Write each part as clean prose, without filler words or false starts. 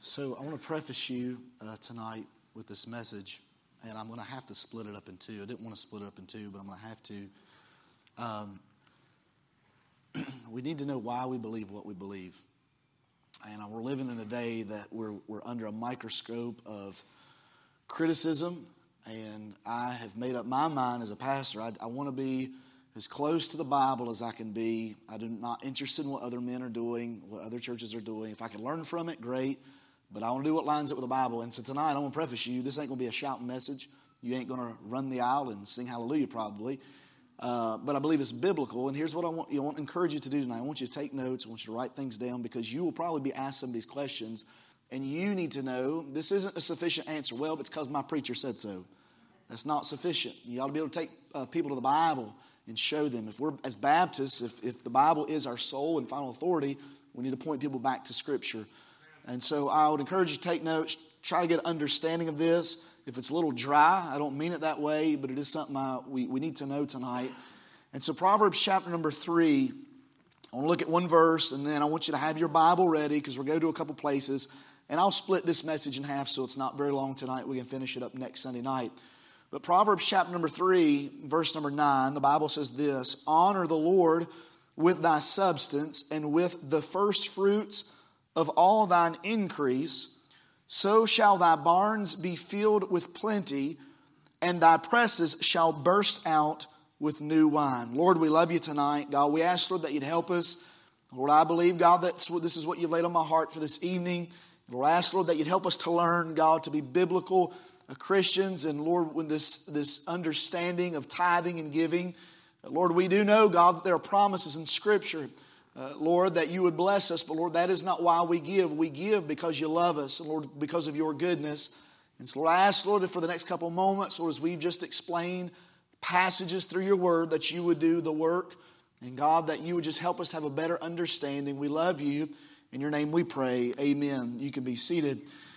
So I want to preface you tonight with this message, and I'm going to have to split it up in two. I didn't want to split it up in two, but I'm going to have to. We need to know why we believe what we believe. And we're living in a day that we're under a microscope of criticism, and I have made up my mind as a pastor. I want to be as close to the Bible as I can be. I'm not interested in what other men are doing, what other churches are doing. If I can learn from it, great. But I want to do what lines up with the Bible. And so tonight, I want to preface you, this ain't going to be a shouting message. You ain't going to run the aisle and sing hallelujah probably. But I believe it's biblical. And here's what I want to encourage you to do tonight. I want you to take notes. I want you to write things down because you will probably be asked some of these questions. And you need to know this isn't a sufficient answer. Well, it's because my preacher said so. That's not sufficient. You ought to be able to take people to the Bible and show them. If we're, as Baptists, if the Bible is our sole and final authority, we need to point people back to Scripture. And so I would encourage you to take notes, try to get an understanding of this. If it's a little dry, I don't mean it that way, but it is something we need to know tonight. And so Proverbs chapter number 3, I want to look at one verse, and then I want you to have your Bible ready because we're going to do a couple places. And I'll split this message in half so it's not very long tonight. We can finish it up next Sunday night. But Proverbs chapter number 3, verse number 9, the Bible says this: honor the Lord with thy substance and with the first fruits of all thine increase, so shall thy barns be filled with plenty, and thy presses shall burst out with new wine. Lord, we love you tonight. God, we ask, Lord, that you'd help us. Lord, I believe, God, that this is what you've laid on my heart for this evening. Lord, I ask, Lord, that you'd help us to learn, God, to be biblical Christians, and Lord, with this understanding of tithing and giving. Lord, we do know, God, that there are promises in Scripture, Lord, that you would bless us. But Lord, that is not why we give. We give because you love us, and Lord, because of your goodness. And so Lord, I ask, Lord, that for the next couple of moments, Lord, as we've just explained passages through your word, that you would do the work. And God, that you would just help us have a better understanding. We love you. In your name we pray. Amen. You can be seated.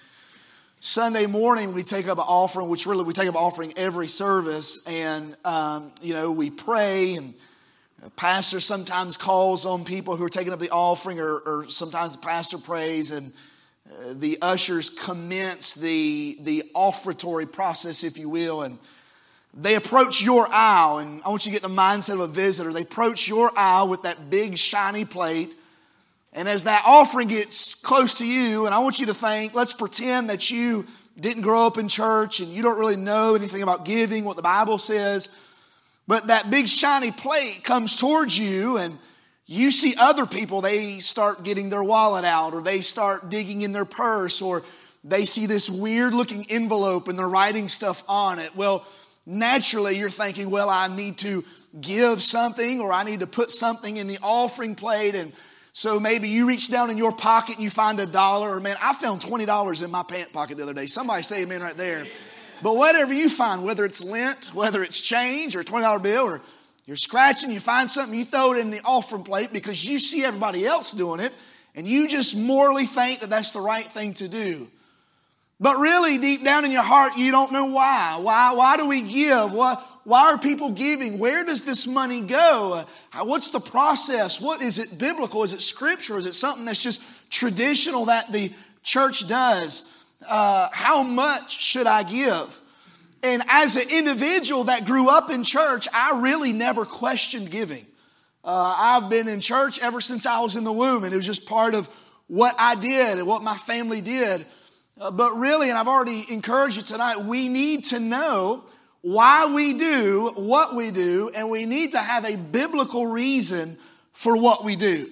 Sunday morning, we take up an offering, which really we take up an offering every service. And, we pray, and the pastor sometimes calls on people who are taking up the offering, or sometimes the pastor prays, and the ushers commence the offertory process, if you will. And they approach your aisle, and I want you to get the mindset of a visitor. They approach your aisle with that big shiny plate. And as that offering gets close to you, and I want you to think, let's pretend that you didn't grow up in church and you don't really know anything about giving, what the Bible says. But that big shiny plate comes towards you, and you see other people, they start getting their wallet out, or they start digging in their purse, or they see this weird looking envelope and they're writing stuff on it. Well, naturally you're thinking, well, I need to give something, or I need to put something in the offering plate. And so maybe you reach down in your pocket and you find $1, or man, I found $20 in my pant pocket the other day. Somebody say amen right there. But whatever you find, whether it's lint, whether it's change or a $20 bill, or you're scratching, you find something, you throw it in the offering plate because you see everybody else doing it, and you just morally think that that's the right thing to do. But really, deep down in your heart, you don't know why. Why do we give? Why are people giving? Where does this money go? What's the process? What is it biblical? Is it scripture? Is it something that's just traditional that the church does? How much should I give? And as an individual that grew up in church, I really never questioned giving. I've been in church ever since I was in the womb, and it was just part of what I did and what my family did. But really, and I've already encouraged you tonight, we need to know why we do what we do, and we need to have a biblical reason for what we do.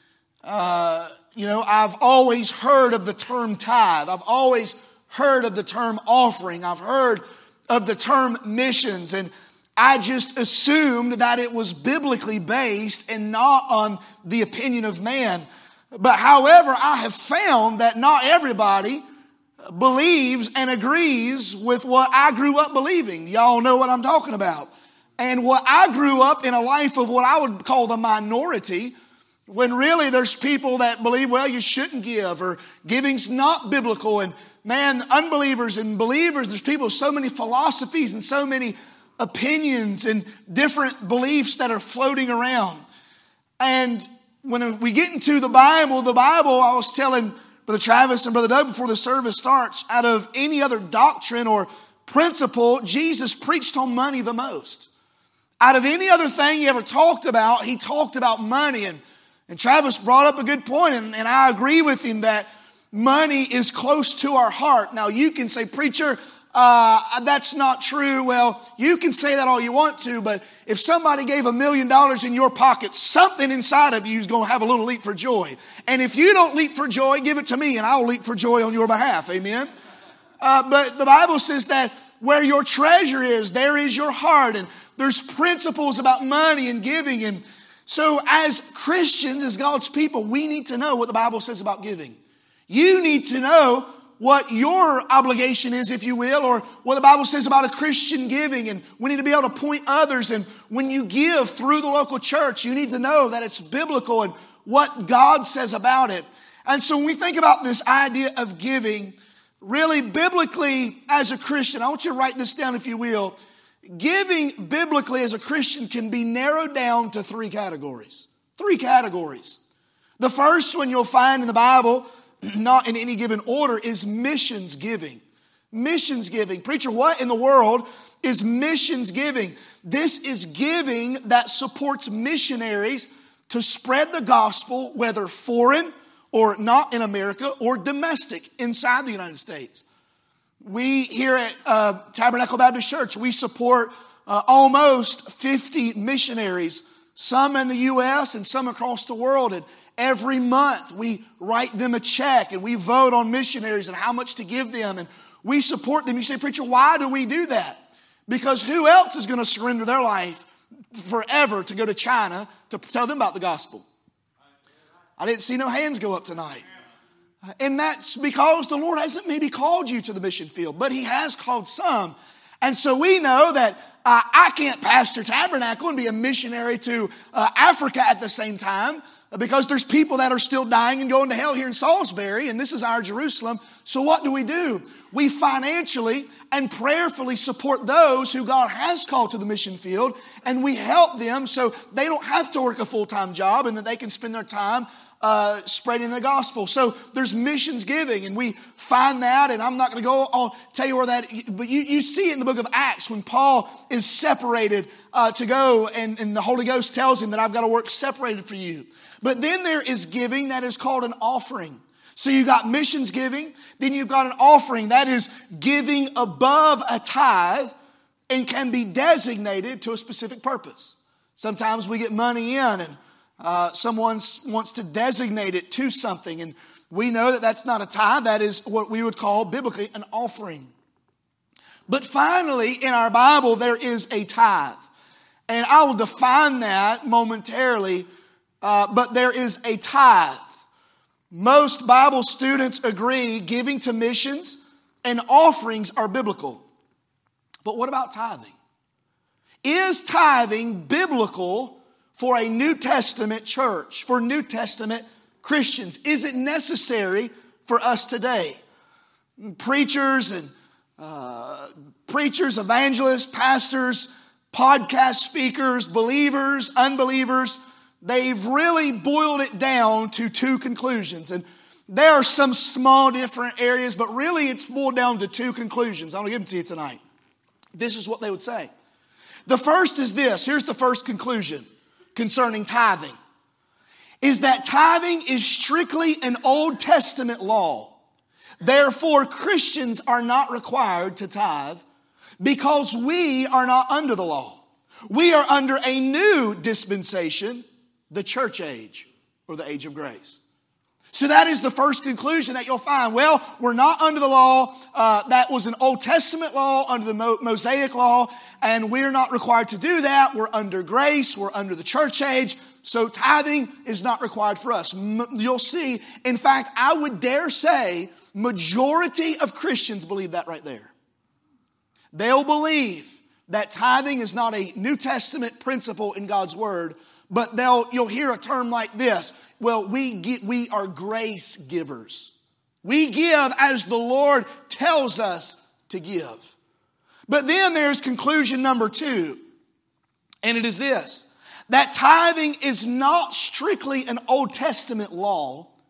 I've always heard of the term tithe. I've always heard of the term offering. I've heard of the term missions, and I just assumed that it was biblically based and not on the opinion of man. But however, I have found that not everybody believes and agrees with what I grew up believing. Y'all know what I'm talking about. And what I grew up in a life of what I would call the minority, when really there's people that believe, well, you shouldn't give, or giving's not biblical. And man, unbelievers and believers, there's people with so many philosophies and so many opinions and different beliefs that are floating around. And when we get into the Bible, I was telling Brother Travis and Brother Doug, before the service starts, out of any other doctrine or principle, Jesus preached on money the most. Out of any other thing he ever talked about, he talked about money. And Travis brought up a good point, and I agree with him that money is close to our heart. Now, you can say, preacher, that's not true. Well, you can say that all you want to, but if somebody gave $1 million in your pocket, something inside of you is going to have a little leap for joy. And if you don't leap for joy, give it to me and I'll leap for joy on your behalf. Amen? But the Bible says that where your treasure is, there is your heart. And there's principles about money and giving. And so as Christians, as God's people, we need to know what the Bible says about giving. You need to know what your obligation is, if you will, or what the Bible says about a Christian giving. And we need to be able to point others. And when you give through the local church, you need to know that it's biblical and what God says about it. And so when we think about this idea of giving, really biblically as a Christian, I want you to write this down if you will. Giving biblically as a Christian can be narrowed down to 3 categories. 3 categories. The first one you'll find in the Bible, not in any given order, is missions giving. Missions giving. Preacher, what in the world is missions giving? This is giving that supports missionaries to spread the gospel, whether foreign or not in America, or domestic inside the United States. We here at Tabernacle Baptist Church, we support almost 50 missionaries, some in the U.S. and some across the world. And every month we write them a check and we vote on missionaries and how much to give them. And we support them. You say, preacher, why do we do that? Because who else is going to surrender their life forever to go to China to tell them about the gospel? I didn't see no hands go up tonight. And that's because the Lord hasn't maybe called you to the mission field, but He has called some. And so we know that I can't pastor Tabernacle and be a missionary to Africa at the same time, because there's people that are still dying and going to hell here in Salisbury, and this is our Jerusalem. So what do? We financially and prayerfully support those who God has called to the mission field, and we help them so they don't have to work a full-time job and that they can spend their time spreading the gospel. So there's missions giving, and we find that, and I'm not going to go on tell you where that, but you see it in the book of Acts when Paul is separated to go, and the Holy Ghost tells him that I've got to work separated for you. But then there is giving that is called an offering. So you've got missions giving, then you've got an offering that is giving above a tithe and can be designated to a specific purpose. Sometimes we get money in and someone wants to designate it to something, and we know that that's not a tithe. That is what we would call biblically an offering. But finally, in our Bible, there is a tithe. And I will define that momentarily, but there is a tithe. Most Bible students agree giving to missions and offerings are biblical. But what about tithing? Is tithing biblical for a New Testament church, for New Testament Christians? Is it necessary for us today? Preachers, evangelists, pastors, podcast speakers, believers, unbelievers, they've really boiled it down to 2 conclusions. And there are some small different areas, but really it's boiled down to 2 conclusions. I'm going to give them to you tonight. This is what they would say. The first is this. Here's the first conclusion concerning tithing. Is that tithing is strictly an Old Testament law. Therefore, Christians are not required to tithe because we are not under the law. We are under a new dispensation, the church age, or the age of grace. So that is the first conclusion that you'll find. Well, we're not under the law. That was an Old Testament law under the Mosaic law, and we're not required to do that. We're under grace. We're under the church age. So tithing is not required for us. You'll see, in fact, I would dare say, majority of Christians believe that right there. They'll believe that tithing is not a New Testament principle in God's Word, but you'll hear a term like this. Well, we are grace givers. We give as the Lord tells us to give. But then there's conclusion number 2, and it is this: that tithing is not strictly an Old Testament law,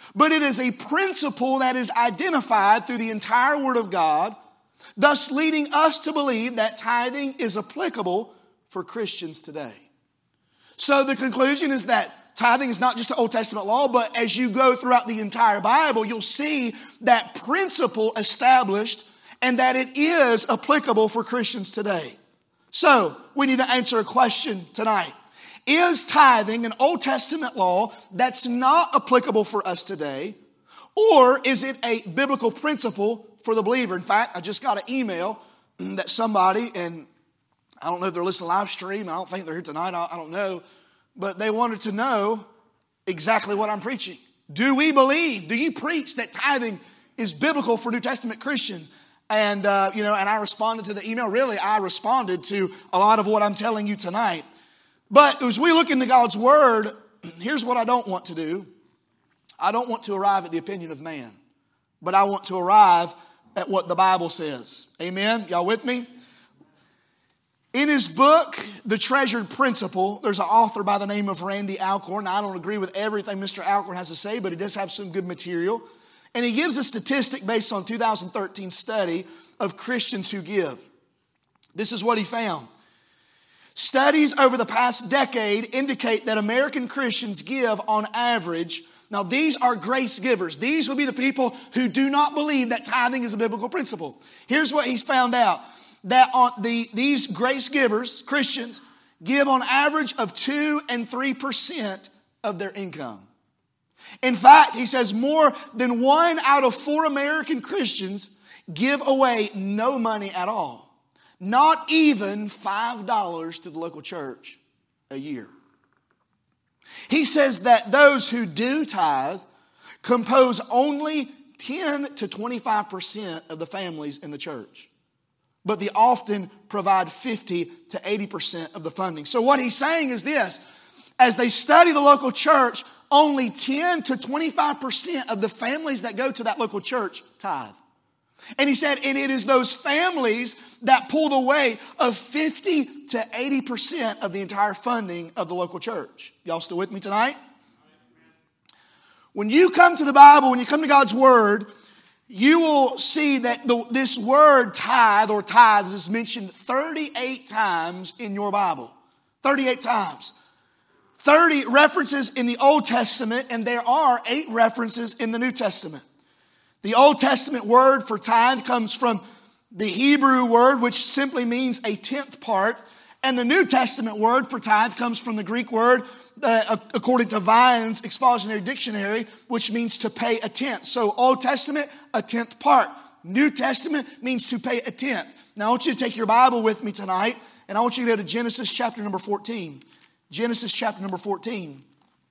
but it is a principle that is identified through the entire Word of God, thus leading us to believe that tithing is applicable for Christians today. So the conclusion is that tithing is not just an Old Testament law, but as you go throughout the entire Bible, you'll see that principle established and that it is applicable for Christians today. So we need to answer a question tonight. Is tithing an Old Testament law that's not applicable for us today? Or is it a biblical principle for the believer? In fact, I just got an email that somebody, and I don't know if they're listening live stream. I don't think they're here tonight. I don't know. But they wanted to know exactly what I'm preaching. Do you preach that tithing is biblical for New Testament Christians? And, and I responded to the email. Really, I responded to a lot of what I'm telling you tonight. But as we look into God's Word, here's what I don't want to do. I don't want to arrive at the opinion of man, but I want to arrive at what the Bible says. Amen? Y'all with me? In his book, The Treasured Principle, there's an author by the name of Randy Alcorn. Now, I don't agree with everything Mr. Alcorn has to say, but he does have some good material. And he gives a statistic based on 2013 study of Christians who give. This is what he found. Studies over the past decade indicate that American Christians give on average. Now, these are grace givers. These would be the people who do not believe that tithing is a biblical principle. Here's what he's found out. That these grace givers, Christians, give on average of 2 and 3% of their income. In fact, he says more than 1 out of 4 American Christians give away no money at all. Not even $5 to the local church a year. He says that those who do tithe compose only 10 to 25% of the families in the church. But they often provide 50 to 80% of the funding. So what he's saying is this. As they study the local church, only 10 to 25% of the families that go to that local church tithe. And he said, and it is those families that pull the weight of 50 to 80% of the entire funding of the local church. Y'all still with me tonight? When you come to the Bible, when you come to God's Word, you will see that this word tithe or tithes is mentioned 38 times in your Bible. 38 times. 30 references in the Old Testament, and there are 8 references in the New Testament. The Old Testament word for tithe comes from the Hebrew word, which simply means a 10th part. And the New Testament word for tithe comes from the Greek word, according to Vine's Expositionary Dictionary, which means to pay a tenth. So Old Testament, a 10th part. New Testament means to pay a tenth. Now I want you to take your Bible with me tonight, and I want you to go to Genesis chapter number 14. Genesis chapter number 14.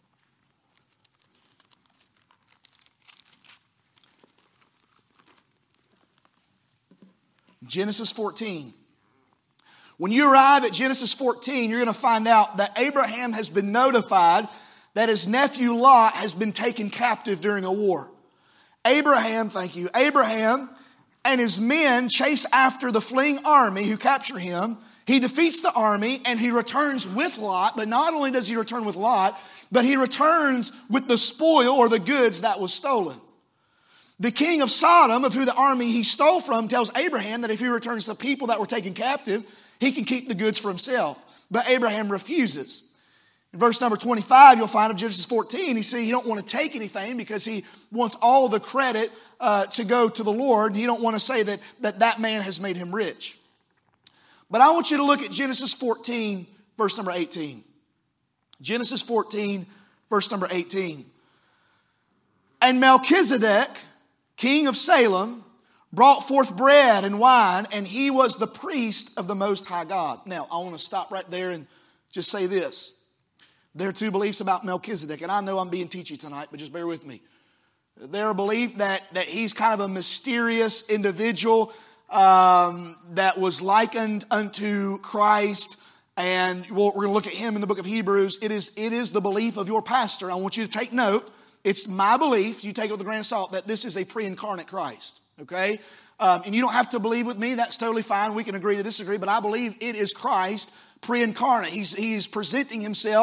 Genesis 14. When you arrive at Genesis 14, you're going to find out that Abraham has been notified that his nephew Lot has been taken captive during a war. Abraham and his men chase after the fleeing army who capture him. He defeats the army and he returns with Lot. But not only does he return with Lot, but he returns with the spoil or the goods that was stolen. The king of Sodom, of who the army he stole from, tells Abraham that if he returns the people that were taken captive, he can keep the goods for himself. But Abraham refuses. In verse number 25, you'll find of Genesis 14, he don't want to take anything because he wants all the credit to go to the Lord. And he don't want to say that man has made him rich. But I want you to look at Genesis 14, verse number 18. Genesis 14, verse number 18. And Melchizedek, king of Salem, brought forth bread and wine, and he was the priest of the Most High God. Now, I want to stop right there and just say this. There are 2 beliefs about Melchizedek, and I know I'm being teachy tonight, but just bear with me. They're a belief that he's kind of a mysterious individual that was likened unto Christ, and we're going to look at him in the book of Hebrews. It is the belief of your pastor. I want you to take note. It's my belief, you take it with a grain of salt, that this is a pre-incarnate Christ. Okay? And you don't have to believe with me. That's totally fine. We can agree to disagree. But I believe it is Christ pre-incarnate. He's presenting himself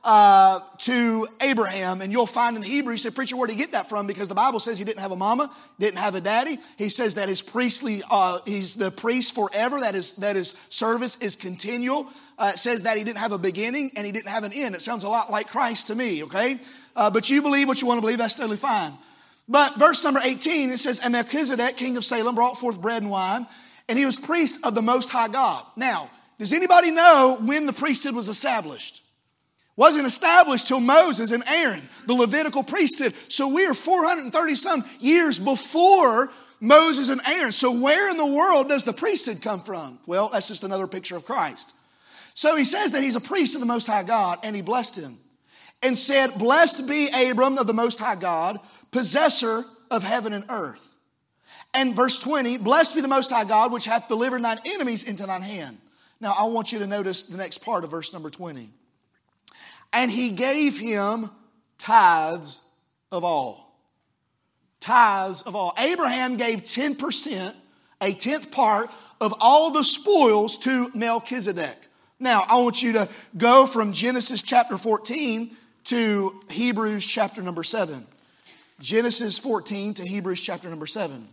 to Abraham. And you'll find in Hebrews, you say, preacher, where did he get that from? Because the Bible says he didn't have a mama, didn't have a daddy. He says that his priestly, he's the priest forever, that his service is continual. It says that he didn't have a beginning and he didn't have an end. It sounds a lot like Christ to me, okay? But you believe what you want to believe, that's totally fine. But verse number 18, it says, and Melchizedek, king of Salem, brought forth bread and wine, and he was priest of the Most High God. Now, does anybody know when the priesthood was established? Wasn't established till Moses and Aaron, the Levitical priesthood. So we are 430 some years before Moses and Aaron. So where in the world does the priesthood come from? Well, that's just another picture of Christ. So he says that he's a priest of the Most High God, and he blessed him and said, blessed be Abram of the Most High God, possessor of heaven and earth. And verse 20, blessed be the Most High God, which hath delivered thine enemies into thine hand. Now I want you to notice the next part of verse number 20. And he gave him tithes of all. Tithes of all. Abraham gave 10%, a tenth part of all the spoils to Melchizedek. Now, I want you to go from Genesis chapter 14 to Hebrews chapter number 7. Genesis 14 to Hebrews chapter number 7.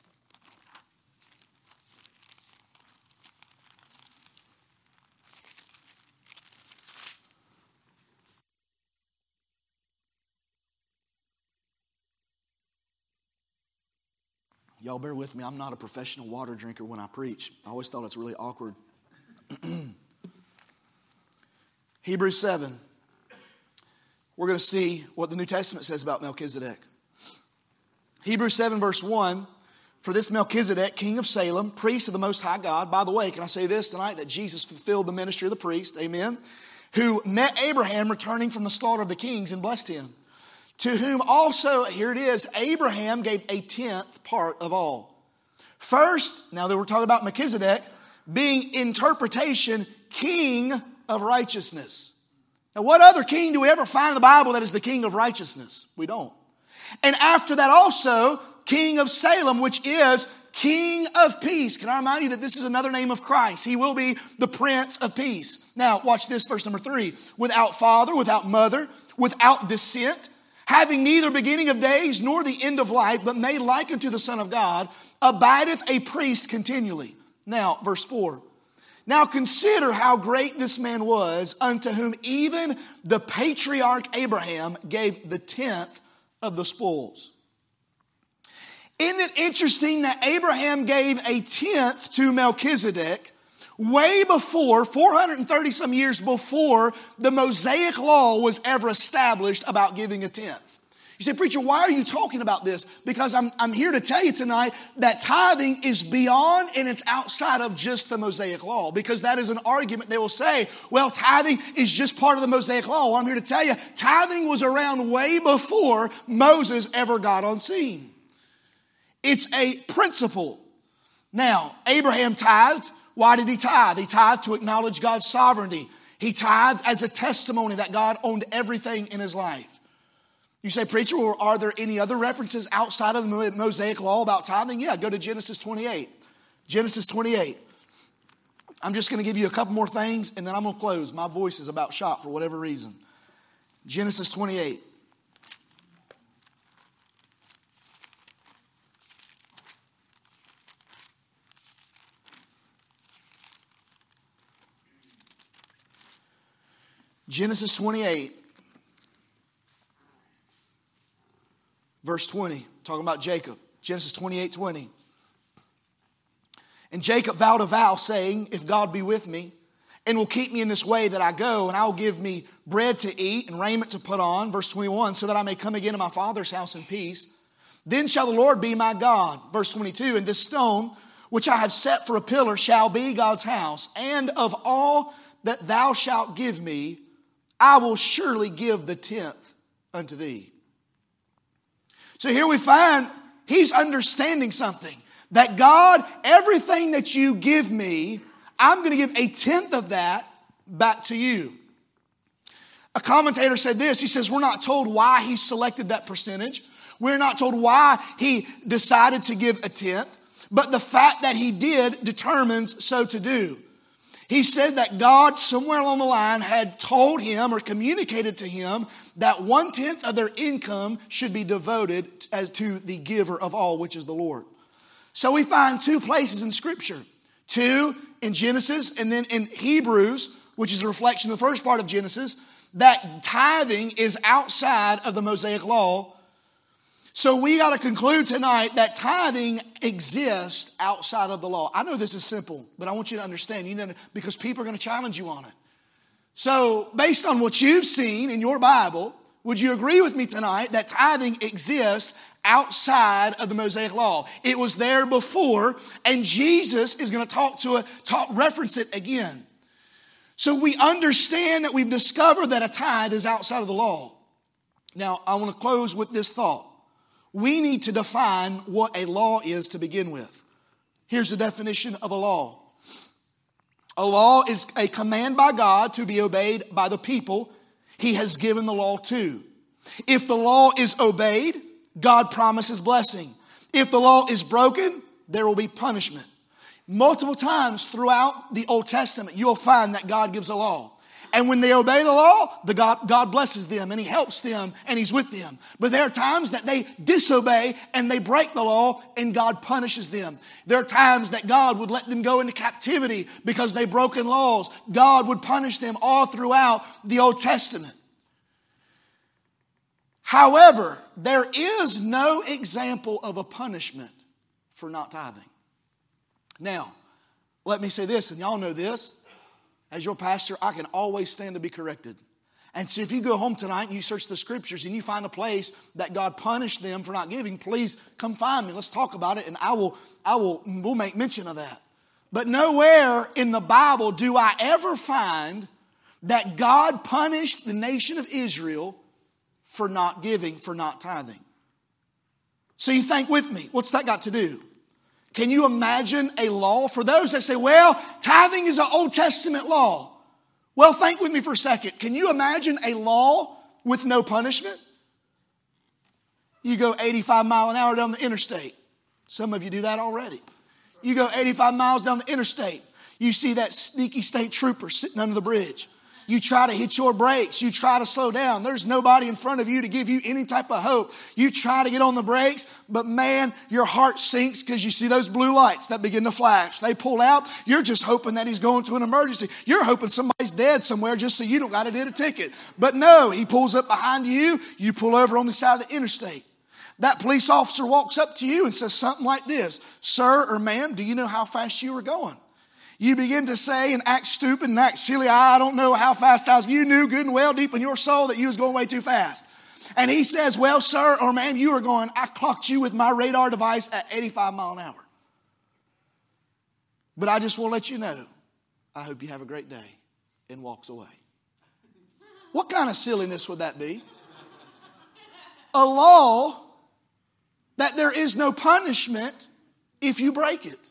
Y'all bear with me. I'm not a professional water drinker when I preach. I always thought it's really awkward. Hebrews 7. We're going to see what the New Testament says about Melchizedek. Hebrews 7 verse 1. For this Melchizedek, king of Salem, priest of the Most High God. By the way, can I say this tonight? That Jesus fulfilled the ministry of the priest. Amen. Who met Abraham returning from the slaughter of the kings and blessed him. To whom also, here it is, Abraham gave a tenth part of all. First, now that we're talking about Melchizedek, being interpretation, king of righteousness. Now, what other king do we ever find in the Bible that is the king of righteousness? We don't. And after that also, king of Salem, which is king of peace. Can I remind you that this is another name of Christ? He will be the Prince of Peace. Now, watch this, verse number 3. Without father, without mother, without descent, having neither beginning of days nor the end of life, but made like unto the Son of God, abideth a priest continually. Now, verse 4. Now consider how great this man was, unto whom even the patriarch Abraham gave the tenth of the spoils. Isn't it interesting that Abraham gave a tenth to Melchizedek way before, 430 some years before, the Mosaic law was ever established about giving a tenth? You say, preacher, why are you talking about this? Because I'm here to tell you tonight that tithing is beyond and it's outside of just the Mosaic law. Because that is an argument they will say, well, tithing is just part of the Mosaic law. Well, I'm here to tell you, tithing was around way before Moses ever got on scene. It's a principle. Now, Abraham tithed. Why did he tithe? He tithed to acknowledge God's sovereignty. He tithed as a testimony that God owned everything in his life. You say, preacher, or are there any other references outside of the Mosaic law about tithing? Yeah, go to Genesis 28. Genesis 28. I'm just going to give you a couple more things and then I'm going to close. My voice is about shot for whatever reason. Genesis 28. Genesis 28. Verse 20, talking about Jacob. Genesis 28:20. And Jacob vowed a vow, saying, if God be with me, and will keep me in this way that I go, and I will give me bread to eat and raiment to put on. Verse 21, so that I may come again to my father's house in peace. Then shall the Lord be my God. Verse 22, and this stone, which I have set for a pillar, shall be God's house. And of all that thou shalt give me, I will surely give the tenth unto thee. So here we find he's understanding something. That God, everything that you give me, I'm going to give a tenth of that back to you. A commentator said this. He says, we're not told why he selected that percentage. We're not told why he decided to give a tenth. But the fact that he did determines so to do. He said that God, somewhere along the line, had told him or communicated to him that 1/10 of their income should be devoted as to the giver of all, which is the Lord. So we find two places in Scripture. Two in Genesis and then in Hebrews, which is a reflection of the first part of Genesis, that tithing is outside of the Mosaic law. So we got to conclude tonight that tithing exists outside of the law. I know this is simple, but I want you to understand, because people are going to challenge you on it. So based on what you've seen in your Bible, would you agree with me tonight that tithing exists outside of the Mosaic law? It was there before, and Jesus is going to reference it again. So we understand that we've discovered that a tithe is outside of the law. Now, I want to close with this thought. We need to define what a law is to begin with. Here's the definition of a law. A law is a command by God to be obeyed by the people He has given the law to. If the law is obeyed, God promises blessing. If the law is broken, there will be punishment. Multiple times throughout the Old Testament, you'll find that God gives a law. And when they obey the law, God blesses them and He helps them and He's with them. But there are times that they disobey and they break the law and God punishes them. There are times that God would let them go into captivity because they've broken laws. God would punish them all throughout the Old Testament. However, there is no example of a punishment for not tithing. Now, let me say this, and y'all know this. As your pastor, I can always stand to be corrected. And so if you go home tonight and you search the Scriptures and you find a place that God punished them for not giving, please come find me. Let's talk about it, and we'll make mention of that. But nowhere in the Bible do I ever find that God punished the nation of Israel for not giving, for not tithing. So you think with me, what's that got to do? Can you imagine a law for those that say, well, tithing is an Old Testament law? Well, think with me for a second. Can you imagine a law with no punishment? You go 85 miles an hour down the interstate. Some of you do that already. You go 85 miles down the interstate. You see that sneaky state trooper sitting under the bridge. You try to hit your brakes. You try to slow down. There's nobody in front of you to give you any type of hope. You try to get on the brakes, but man, your heart sinks because you see those blue lights that begin to flash. They pull out. You're just hoping that he's going to an emergency. You're hoping somebody's dead somewhere just so you don't got to get a ticket. But no, he pulls up behind you. You pull over on the side of the interstate. That police officer walks up to you and says something like this: "Sir or ma'am, do you know how fast you were going?" You begin to say and act stupid and act silly. I don't know how fast I was. You knew good and well deep in your soul that you was going way too fast. And he says, well, sir or ma'am, you were going, I clocked you with my radar device at 85 miles an hour. But I just want to let you know, I hope you have a great day, and walks away. What kind of silliness would that be? A law that there is no punishment if you break it.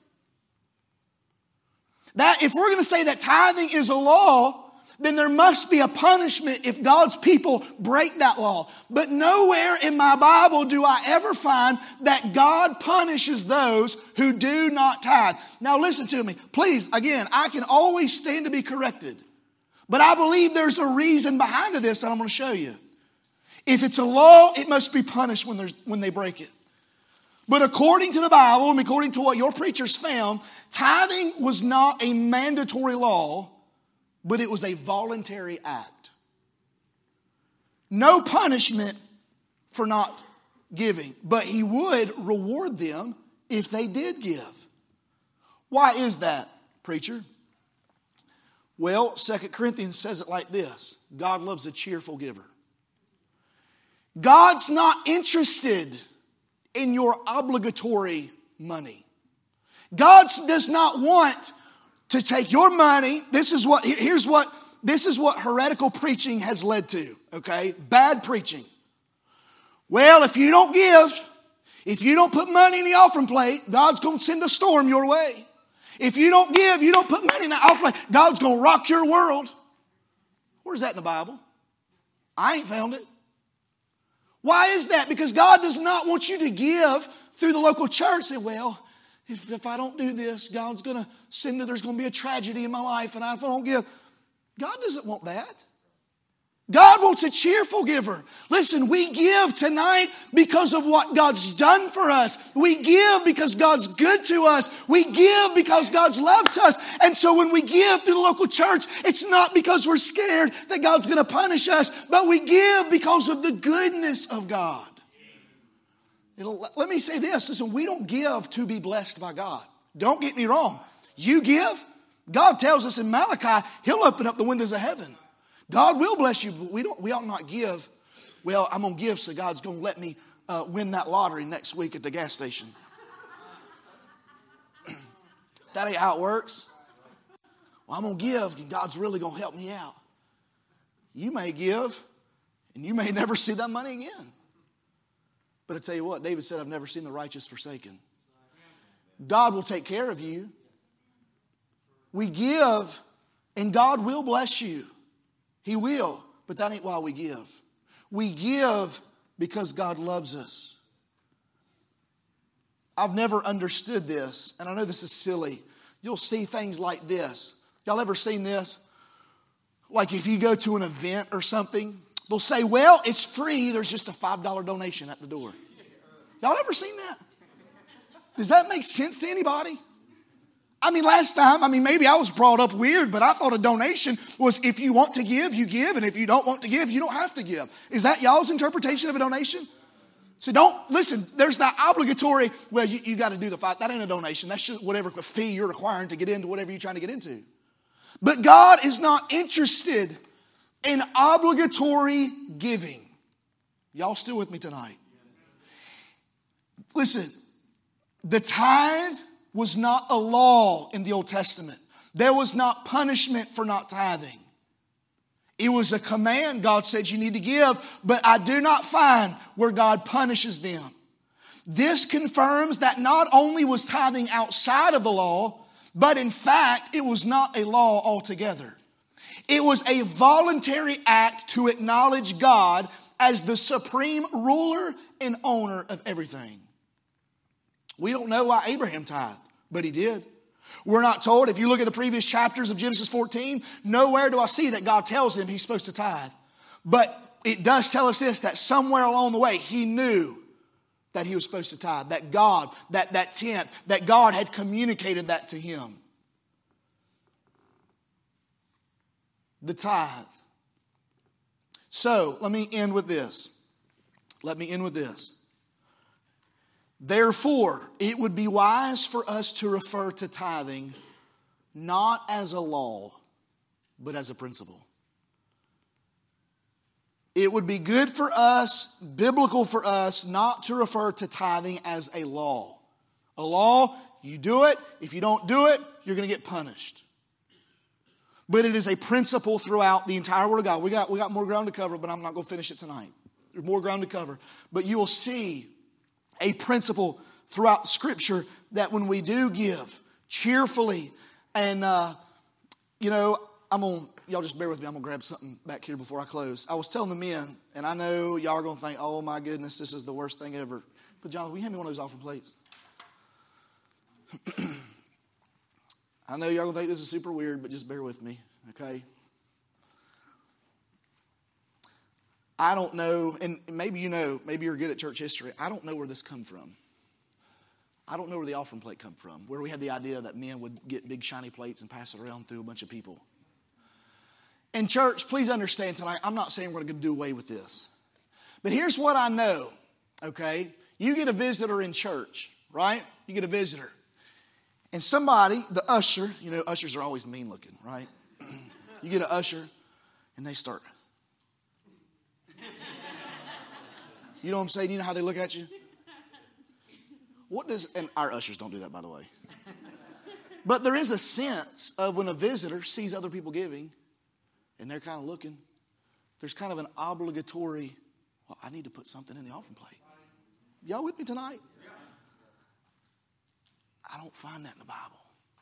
That if we're going to say that tithing is a law, then there must be a punishment if God's people break that law. But nowhere in my Bible do I ever find that God punishes those who do not tithe. Now listen to me. Please, again, I can always stand to be corrected. But I believe there's a reason behind this that I'm going to show you. If it's a law, it must be punished when they break it. But according to the Bible, and according to what your preachers found, tithing was not a mandatory law, but it was a voluntary act. No punishment for not giving, but He would reward them if they did give. Why is that, preacher? Well, 2 Corinthians says it like this: God loves a cheerful giver. God's not interested in your obligatory money. God does not want to take your money. This is what heretical preaching has led to, okay? Bad preaching. Well, if you don't give, if you don't put money in the offering plate, God's going to send a storm your way. If you don't give, you don't put money in the offering plate, God's going to rock your world. Where's that in the Bible? I ain't found it. Why is that? Because God does not want you to give through the local church. Say, well, if I don't do this, God's going to send it, there's going to be a tragedy in my life, and if I don't give. God doesn't want that. God wants a cheerful giver. Listen, we give tonight because of what God's done for us. We give because God's good to us. We give because God's loved us. And so when we give to the local church, it's not because we're scared that God's going to punish us, but we give because of the goodness of God. Let me say this. Listen, we don't give to be blessed by God. Don't get me wrong. You give. God tells us in Malachi, He'll open up the windows of heaven. God will bless you, but we ought not give. Well, I'm going to give so God's going to let me win that lottery next week at the gas station. That ain't how it works. Well, I'm going to give and God's really going to help me out. You may give and you may never see that money again. But I tell you what, David said, I've never seen the righteous forsaken. God will take care of you. We give and God will bless you. He will, but that ain't why we give. We give because God loves us. I've never understood this, and I know this is silly. You'll see things like this. Y'all ever seen this? Like if you go to an event or something, they'll say, well, it's free. There's just a $5 donation at the door. Y'all ever seen that? Does that make sense to anybody? Last time, maybe I was brought up weird, but I thought a donation was if you want to give, you give, and if you don't want to give, you don't have to give. Is that y'all's interpretation of a donation? So listen, there's that obligatory, well, you got to do the fight. That ain't a donation. That's just whatever fee you're requiring to get into whatever you're trying to get into. But God is not interested in obligatory giving. Y'all still with me tonight? Listen, the tithe was not a law in the Old Testament. There was not punishment for not tithing. It was a command. God said you need to give, but I do not find where God punishes them. This confirms that not only was tithing outside of the law, but in fact, it was not a law altogether. It was a voluntary act to acknowledge God as the supreme ruler and owner of everything. We don't know why Abraham tithed, but he did. We're not told. If you look at the previous chapters of Genesis 14, nowhere do I see that God tells him he's supposed to tithe. But it does tell us this, that somewhere along the way, he knew that he was supposed to tithe. That God, that tenth, that God had communicated that to him. The tithe. So, let me end with this. Therefore, it would be wise for us to refer to tithing not as a law, but as a principle. It would be good for us, biblical for us, not to refer to tithing as a law. A law, you do it. If you don't do it, you're going to get punished. But it is a principle throughout the entire Word of God. We got more ground to cover, but I'm not going to finish it tonight. There's more ground to cover. But you will see a principle throughout Scripture that when we do give cheerfully, and y'all just bear with me. I'm going to grab something back here before I close. I was telling the men, and I know y'all are going to think, oh my goodness, this is the worst thing ever. But John, will you hand me one of those offering plates? I know y'all going to think this is super weird, but just bear with me, okay? I don't know, and maybe you know, maybe you're good at church history. I don't know where this come from. I don't know where the offering plate come from, where we had the idea that men would get big shiny plates and pass it around through a bunch of people. In church, please understand tonight, I'm not saying we're going to do away with this. But here's what I know, okay? You get a visitor in church, right? You get a visitor. And somebody, the usher, ushers are always mean looking, right? You get an usher, and they start. You know what I'm saying? You know how they look at you? And our ushers don't do that, by the way. But there is a sense of when a visitor sees other people giving, and they're kind of looking, there's kind of an obligatory, well, I need to put something in the offering plate. Y'all with me tonight? I don't find that in the Bible.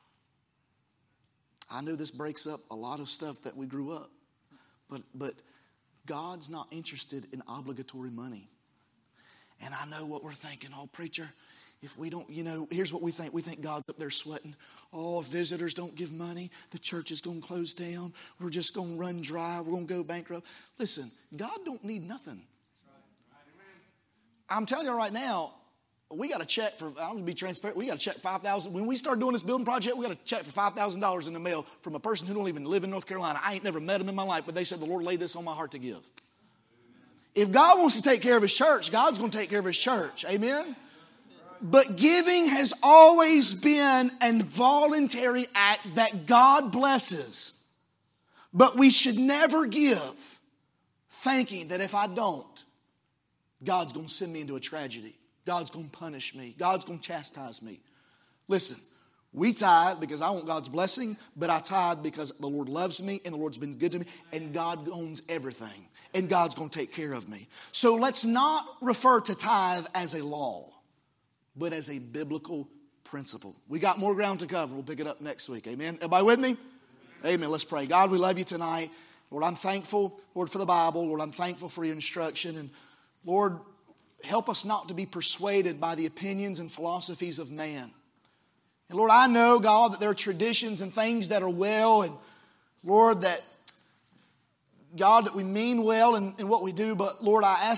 I know this breaks up a lot of stuff that we grew up. But God's not interested in obligatory money. And I know what we're thinking. Oh, preacher, if we don't, here's what we think. We think God's up there sweating. Oh, if visitors don't give money, the church is going to close down. We're just going to run dry. We're going to go bankrupt. Listen, God don't need nothing. I'm telling you right now, we got to check for, I'm going to be transparent, we got to check $5,000. When we start doing this building project, we got to check for $5,000 in the mail from a person who don't even live in North Carolina. I ain't never met him in my life, but they said the Lord laid this on my heart to give. If God wants to take care of His church, God's going to take care of His church. Amen? But giving has always been a voluntary act that God blesses. But we should never give thinking that if I don't, God's going to send me into a tragedy. God's going to punish me. God's going to chastise me. Listen, we tithe because I want God's blessing, but I tithe because the Lord loves me and the Lord's been good to me, and God owns everything, and God's going to take care of me. So let's not refer to tithe as a law, but as a biblical principle. We got more ground to cover. We'll pick it up next week. Amen. Everybody with me? Amen. Let's pray. God, we love you tonight. Lord, I'm thankful, Lord, for the Bible. Lord, I'm thankful for your instruction. And Lord, help us not to be persuaded by the opinions and philosophies of man. And Lord, I know, God, that there are traditions and things that are well, and Lord, that God, that we mean well in what we do, but Lord, I ask